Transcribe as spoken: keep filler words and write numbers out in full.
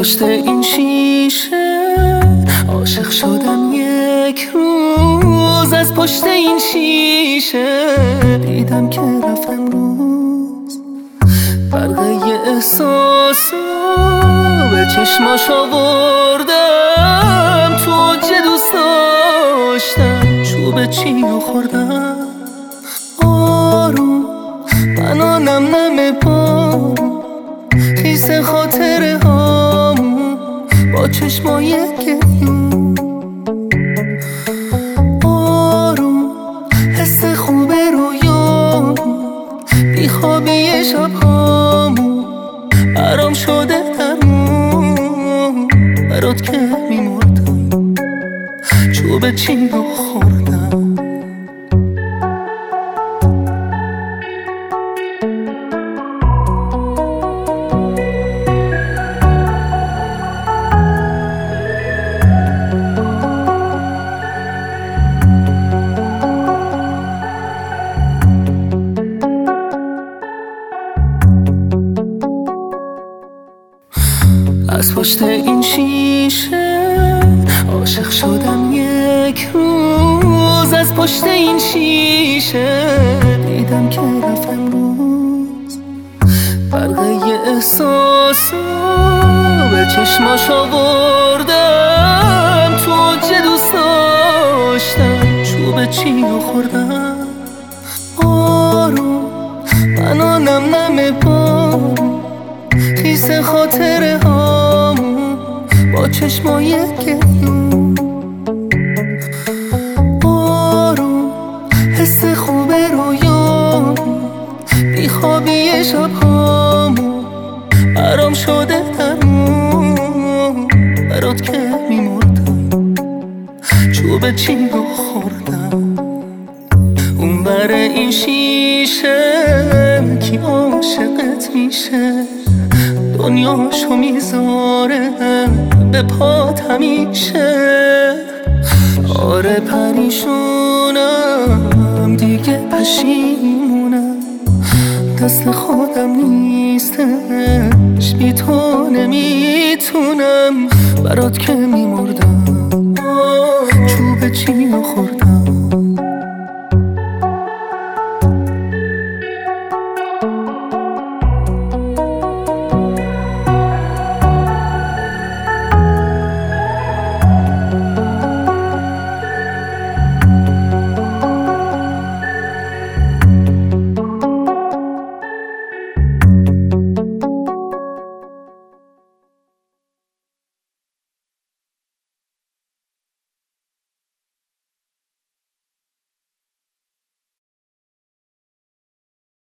پشت این شیشه عاشق شدم یک روز. از پشت این شیشه دیدم که رفت امروز. برقه احساسو به چشماش آوردم، تو اوج دوست داشتم چوب چینو خوردم. آروم منو نم نم بارون، خیس خاطره هامون با چشمای گریون. آروم حس خوب رویامون، بیخوابی شب هامون برام شده درمون. برات که میمردم چوب چینو خوردم. از پشت این شیشه عاشق شدم یک روز. از پشت این شیشه دیدم که رفت امروز. برقه احساسو به چشماش آوردم، تو اوج دوست داشتم چوب چینو خوردم. آروم منو نم نم بارون، خیس خاطره هامون با چشمای گریون. آروم حس خوب رویامون، بیخوابی شب هامون برام شده درمون. برات که میمردم چوب چینو خوردم. اون بر این شیشه کی عاشقت میشه، دنیاشو میذاره به پات همیشه. آره پریشونم دیگه پشیمونم، دست خودم نیستش بی تو نمیتونم. برات که می